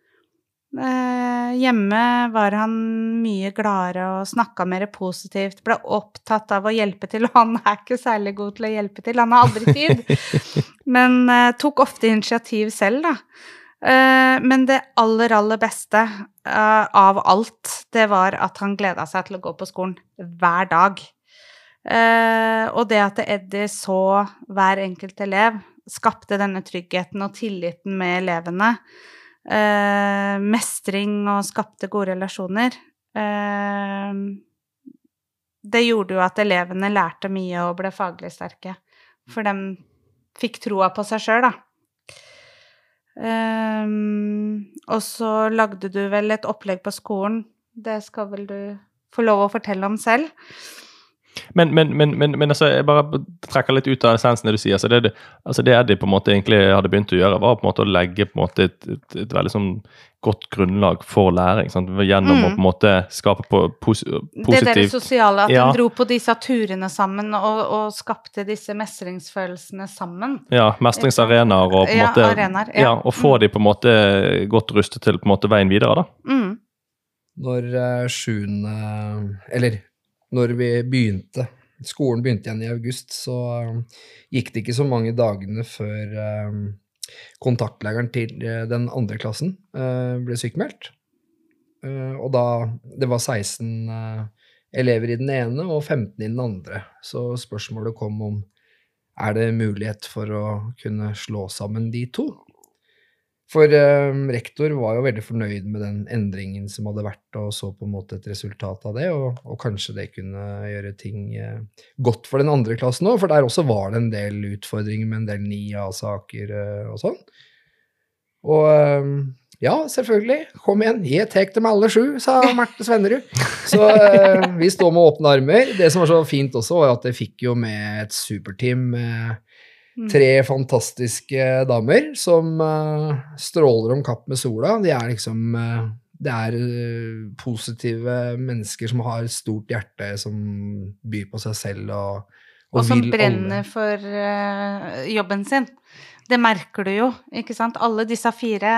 [SPEAKER 2] Hjemme var han mye gladere og snakket mer positivt, ble opptatt av å hjelpe til, og han ikke særlig god til å hjelpe til, han har aldri tid, men tok ofte initiativ selv da. Men det aller beste av alt, det var at han gledet seg til å gå på skolen hver dag. Og det at Eddie så hver enkelt elev, skapte denne tryggheten og tilliten med elevene, mestring og skapte gode relasjoner. Det gjorde jo at elevene lærte mye og ble faglig sterke, for de fikk troa på seg selv da. Og så lagde du vel et opplegg på skolen, det skal vel du få lov å fortelle om selv.
[SPEAKER 1] Men altså, jeg bare trekker litt ut av essensen det du sier, altså det Eddie på en måte egentlig hadde begynt å gjøre, var på en måte å legge på en måte et veldig sånn godt grunnlag for læring, sant? Gjennom å på en måte skape positivt.
[SPEAKER 2] Det der sosiale, at de dro på disse turene sammen og skapte disse mestringsfølelsene sammen.
[SPEAKER 1] Ja, mestringsarenaer og på en måte,
[SPEAKER 2] arenaer,
[SPEAKER 1] og få de på en måte godt rustet til på en måte veien videre da.
[SPEAKER 3] når skolen begynte igjen i august, så gikk det ikke så mange dagene før kontaktlæreren til den andre klassen ble sykemeldt. Og da, det var 16 elever i den ene og 15 i den andre, så spørsmålet kom om det mulighet for å kunne slå sammen de to? For rektor var jo veldig fornøyd med den endringen som hadde vært, og så på en måte et resultat av det, og kanskje det kunne gjøre ting godt for den andre klassen også, for der også var det en del utfordringer med en del 9A-saker og sånn. Og ja, selvfølgelig, kom igjen, jeg tek dem alle 7, sa Marte Svennerud. Så vi står med åpne armer. Det som var så fint også var at jeg fikk jo med et superteam med 3 fantastiske damer som stråler om kapp med sola. De liksom, det positive mennesker som har stort hjerte, som byr på seg selv og
[SPEAKER 2] som
[SPEAKER 3] vil
[SPEAKER 2] brenner
[SPEAKER 3] alle.
[SPEAKER 2] for jobben sin. Det merker du jo, ikke sant? Alle disse 4,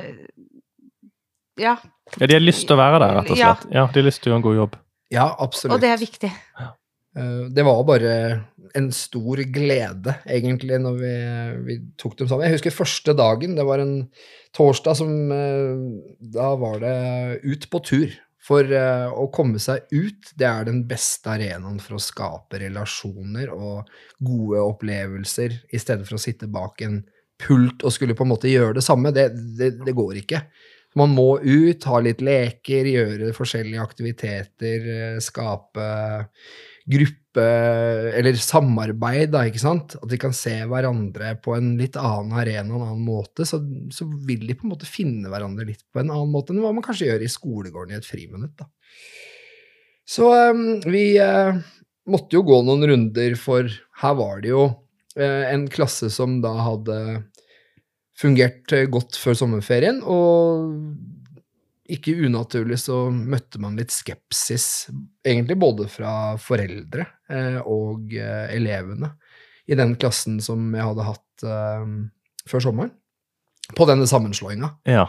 [SPEAKER 2] ja.
[SPEAKER 1] Ja, de har lyst til å være der, rett og slett. Ja, de har lyst til å gjøre en god jobb.
[SPEAKER 3] Ja, absolutt.
[SPEAKER 2] Og det viktig.
[SPEAKER 3] Det var bare en stor glede, egentlig, når vi tok dem sammen. Jeg husker første dagen, det var en torsdag som, da var det ut på tur. For å komme seg ut, det den beste arenaen for å skape relasjoner og gode opplevelser, I stedet for å sitte bak en pult og skulle på en måte gjøre det samme. Det går ikke. Man må ut, ha litt leker, gjøre forskjellige aktiviteter, skape gruppe eller samarbeid, da, ikke sant? At de kan se hverandre på en litt annen arena, en annen måte, så vil de på en måte finne hverandre litt på en annen måte enn hva man kanskje gjør I skolegården I et friminutt, da. Så vi måtte jo gå noen runder, for her var det jo en klasse som da hadde fungert godt før sommerferien, og ikke unaturlig så møtte man litt skepsis, egentlig både fra foreldre og elevene I den klassen som jeg hadde hatt før sommeren, på denne sammenslåingen.
[SPEAKER 1] Ja.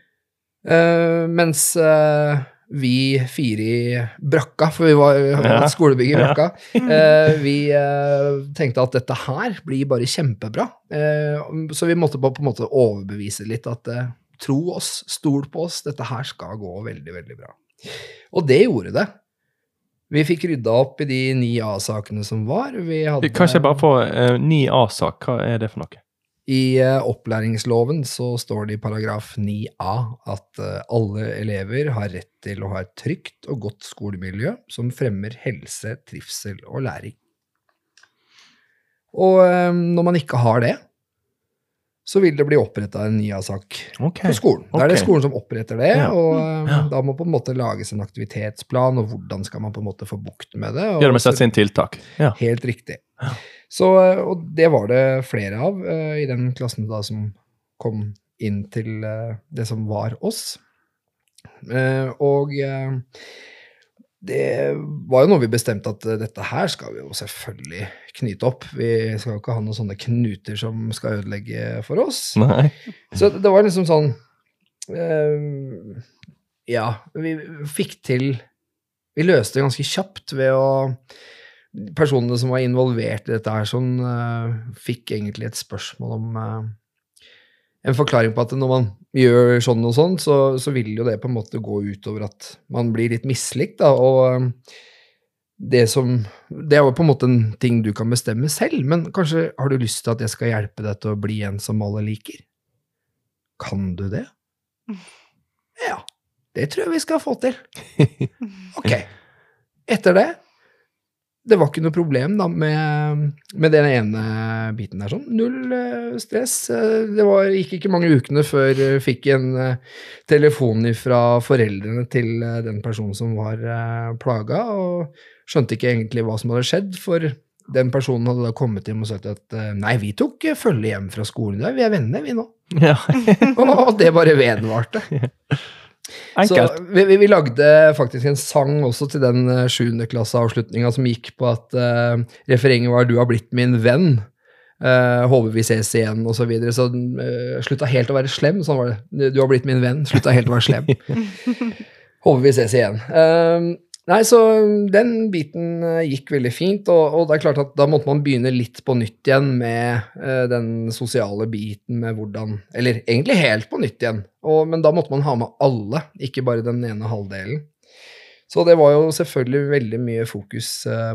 [SPEAKER 3] Mens vi 4 I Brakka, for vi hadde et skolebygg I Brakka, vi tenkte at dette her blir bare kjempebra. Så vi måtte på en måte overbevise litt at tro oss, stol på oss, dette her skal gå veldig, veldig bra. Og det gjorde det. Vi fikk rydda opp I de 9A-sakene som var.
[SPEAKER 1] Kanskje bare få 9A-sak, hva det for noe?
[SPEAKER 3] I opplæringsloven så står det I paragraf 9A at alle elever har rett til å ha et trygt og godt skolemiljø som fremmer helse, trivsel og læring. Og når man ikke har det, så vil det bli opprettet en 9A-sak på skolen. Da det skolen som oppretter det, og da må på en måte lages en aktivitetsplan, og hvordan skal man på en måte få bukt med det.
[SPEAKER 1] Gjør det med sett sin tiltak. Ja.
[SPEAKER 3] Helt riktig. Så, og det var det flere av I den klassen da som kom inn til det som var oss. Og det var jo noe vi bestemte at dette her skal vi jo selvfølgelig knyte opp. Vi skal jo ikke ha noen sånne knuter som skal ødelegge for oss.
[SPEAKER 1] Nei. Så
[SPEAKER 3] det var liksom sånn, ja, vi løste det ganske kjapt ved å, personene som var involvert I dette her, sånn, fikk egentlig et spørsmål om en forklaring på at når man gjør sånn og sånn, så vil jo det på en måte gå utover at man blir litt mislikt, da, og det er jo på en måte en ting du kan bestemme selv, men kanskje har du lyst til at jeg skal hjelpe deg til å bli en som alle liker? Kan du det? Ja, det tror jeg vi skal få til. Ok, etter det var ikke noe problem da med den ene biten der sånn. Null stress. Det gikk ikke mange ukene før jeg fikk en telefon fra foreldrene til den personen som var plaget, og skjønte ikke egentlig hva som hadde skjedd, for den personen hadde da kommet hjem og sagt at nei, vi tok følge hjem fra skolen, vi venner vi nå.
[SPEAKER 1] Ja.
[SPEAKER 3] Og det bare vedvarte.
[SPEAKER 1] Enkelt.
[SPEAKER 3] Så vi lagde faktisk en sang også til den 7. klasseavslutningen som gikk på at refrenget var «Du har blitt min venn», håper vi ses igjen, og så videre. Så slutta helt å være slem, sånn var det. «Du har blitt min venn», slutta helt å være slem. Håper vi ses igjen. Nei, så den biten gikk veldig fint, og det klart at da måtte man begynne litt på nytt igjen med den sosiale biten med hvordan, eller egentlig helt på nytt igjen, men da måtte man ha med alle, ikke bare den ene halvdelen. Så det var jo selvfølgelig veldig mye fokus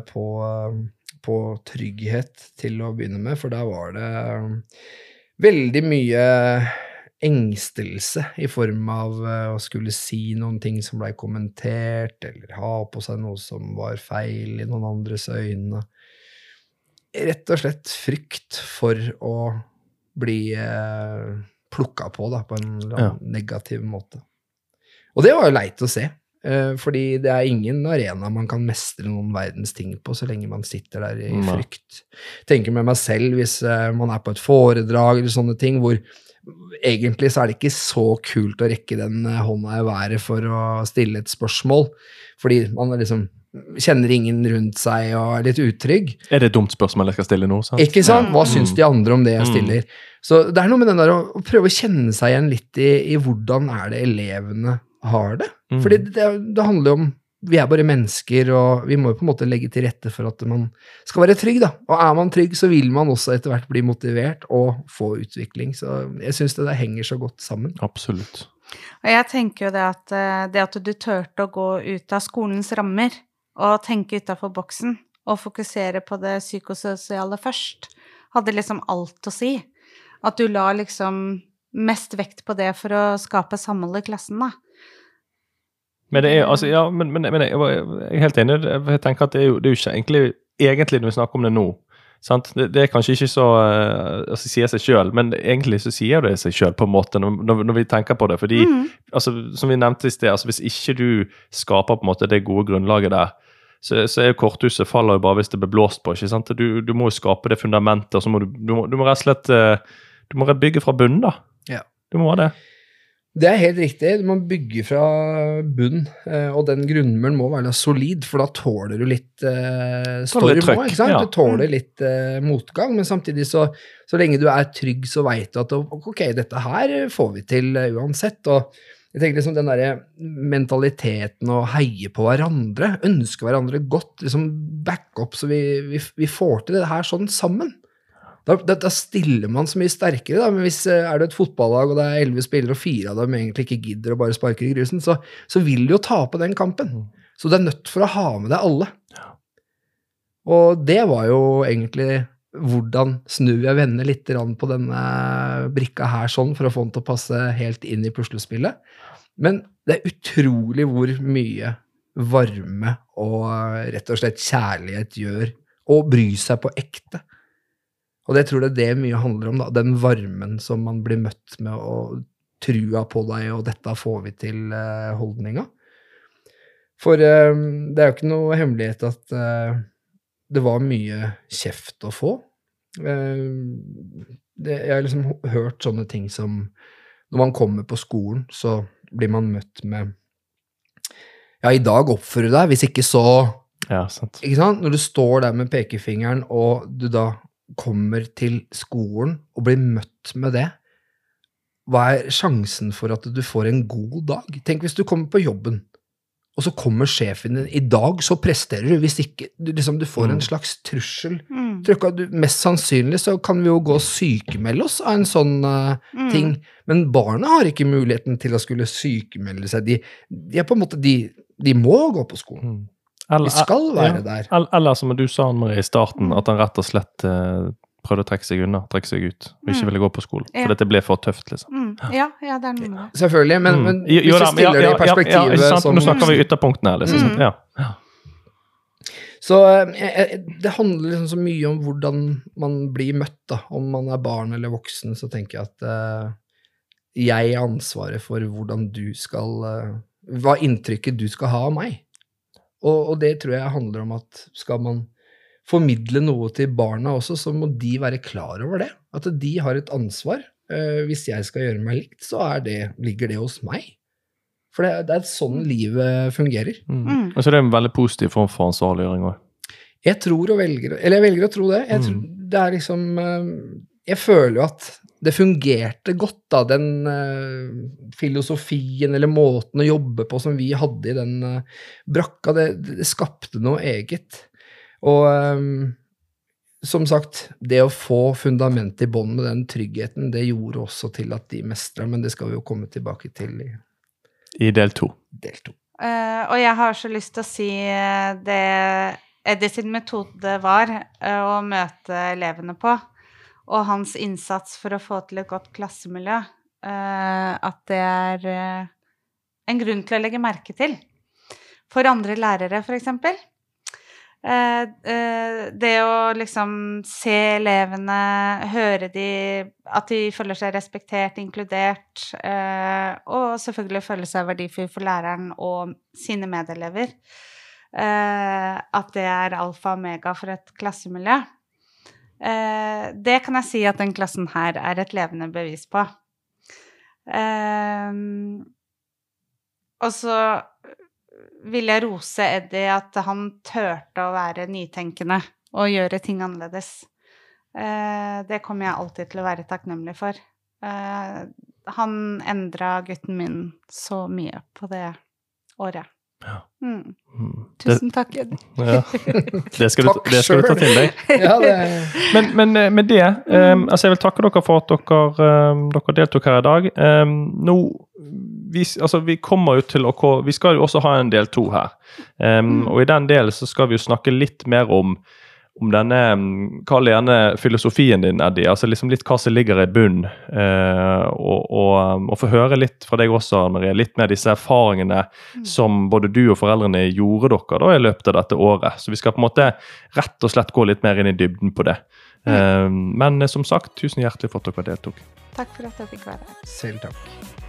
[SPEAKER 3] på trygghet til å begynne med, for der var det veldig mye engstelse i form av å skulle si noen ting som ble kommentert, eller ha på seg noe som var feil i noen andres øyne. Rett og slett frykt for å bli plukket på da, på en negativ måte. Og det var jo leit å se, fordi det ingen arena man kan mestre noen verdens ting på så lenge man sitter der i frykt. Tenker med meg selv hvis man på et foredrag eller sånne ting, hvor egentlig så det ikke så kult å rekke den hånda i været for å stille et spørsmål, fordi man liksom kjenner ingen rundt seg og litt utrygg. Det et dumt spørsmål jeg skal stille nå, sant? Ikke sant? Hva synes de andre om det jeg stiller? Så det noe med den der å prøve å kjenne seg igjen litt i hvordan det elevene har det. Fordi det handler jo om vi bare mennesker, og vi må jo på en måte legge til rette for at man skal være trygg da. Og man trygg, så vil man også etter hvert bli motivert og få utvikling. Så jeg synes det henger så godt sammen. Absolutt.
[SPEAKER 2] Og jeg tenker jo det at du tørte å gå ut av skolens rammer, og tenke utenfor boksen, og fokusere på det psykososiale først, hadde liksom alt å si. At du la liksom mest vekt på det for å skape samhold i klassen da.
[SPEAKER 1] Men det altså, ja, men jeg er helt enig, jeg tenker at det jo ikke egentlig når vi snakker om det nå, sant? Det kanskje ikke så, altså sier seg selv, men egentlig så sier det seg selv på en måte når vi tenker på det, fordi, altså, som vi nevnte i sted, altså, hvis ikke du skaper på en måte det gode grunnlaget der, så jo korthuset faller jo bare hvis det blir blåst på, ikke sant? Du må jo skape det fundamentet, og så må du må rett og slett, du må bygge fra bunnen da, du må det.
[SPEAKER 3] Det helt riktig, du må bygge fra bunn, og den grunnmuren må være solid, for da tåler du litt storm også, ikke sant? Du tåler litt motgang, men samtidig så lenge du trygg, så vet du at ok, dette her får vi til uansett, og jeg tenker liksom den der mentaliteten å heie på hverandre, ønske hverandre godt, liksom back up, så vi får til det her sånn sammen. Da stiller man så mye sterkere da, men hvis det et fotballag og det 11 spillere og 4 av dem egentlig ikke gidder og bare sparker i grusen, så vil du jo tape den kampen. Så du nødt for å ha med deg alle. Og det var jo egentlig hvordan snur jeg vender litt på denne brikka her sånn for å få den til å passe helt inn i puslespillet. Men det utrolig hvor mye varme og rett og slett kjærlighet gjør å bry seg på ekte. Og det tror jeg det mye handler om, da, den varmen som man blir møtt med og trua på deg, og dette får vi til holdninga. For det jo ikke noe hemmelighet at det var mye kjeft å få. Jeg har liksom hørt sånne ting som når man kommer på skolen, så blir man møtt med ja, i dag oppfører du deg, hvis ikke så sant. Ikke sant? Når du står der med pekefingeren, og du da kommer til skolen og blir møtt med det, hva sjansen for at du får en god dag? Tenk hvis du kommer på jobben, og så kommer sjefen din, i dag så presterer du, hvis ikke du får en slags trussel. Mest sannsynlig så kan vi jo gå og sykemelde oss av en sånn ting, men barna har ikke muligheten til å skulle sykemelde seg. De på en måte, de må gå på skolen. Vi skal være der.
[SPEAKER 1] Eller som du sa Anne-Marie i starten, at han rett og slett prøvde å trekke seg unna, trekke seg ut, og ikke ville gå på skolen, for dette ble for tøft, liksom.
[SPEAKER 2] Ja, det noe.
[SPEAKER 3] Selvfølgelig, men hvis du stiller det i perspektivet som...
[SPEAKER 1] Nå snakker vi ytterpunktene her, liksom. Ja.
[SPEAKER 3] Så det handler liksom så mye om hvordan man blir møtt, da. Om man barn eller voksen, så tenker jeg at jeg ansvaret for hvordan du skal... hva inntrykket du skal ha av meg. Og det tror jeg handler om at skal man formidle noe til barna også, så må de være klar over det. At de har et ansvar. Hvis jeg skal gjøre meg likt, så ligger det hos meg. For det sånn livet fungerer.
[SPEAKER 1] Og så det en veldig positiv form for ansvarliggjøring også.
[SPEAKER 3] Jeg velger å tro det. Jeg føler jo at det fungerte godt da, den filosofien eller måten å jobbe på som vi hadde i den brakka, det skapte noe eget. Og som sagt, det å få fundament i bånd med den tryggheten, det gjorde også til at de mestret, men det skal vi jo komme tilbake til
[SPEAKER 1] i del 2.
[SPEAKER 2] Og jeg har så lyst til å si det Eddie sin metode var å møte elevene på, og hans innsats for å få til et godt klassemiljø, at det en grunn til å legge merke til. For andre lærere, for eksempel. Det å liksom se elevene, høre at de føler seg respektert, inkludert, og selvfølgelig føle seg verdifull for læreren og sine medelever. At det alfa og omega for et klassemiljø. Det kan jeg si at den klassen her et levende bevis på. Og så vil jeg rose Eddie at han tørte å være nytenkende og gjøre ting annerledes. Det kommer jeg alltid til å være takknemlig for. Han endret gutten min så mye på det året.
[SPEAKER 1] Ja.
[SPEAKER 2] Tusen takk, Eddie.
[SPEAKER 1] Ja. Det skal du ta til deg.
[SPEAKER 3] Ja,
[SPEAKER 1] Men med det, altså jeg vil takke dere for at dere deltok her i dag. Vi kommer jo til vi skal jo også ha en del 2 her. Og i den delen så skal vi jo snakke litt mer om denne, kall gjerne filosofien din, Eddie, altså liksom litt hva som ligger i bunn, og få høre litt fra deg også, Marie, litt med disse erfaringene som både du og foreldrene gjorde dere da, i løpet av dette året. Så vi skal på en måte rett og slett gå litt mer inn i dybden på det. Men som sagt, tusen hjertelig for at dere deltok.
[SPEAKER 2] Takk for at jeg fikk være her.
[SPEAKER 3] Selv takk.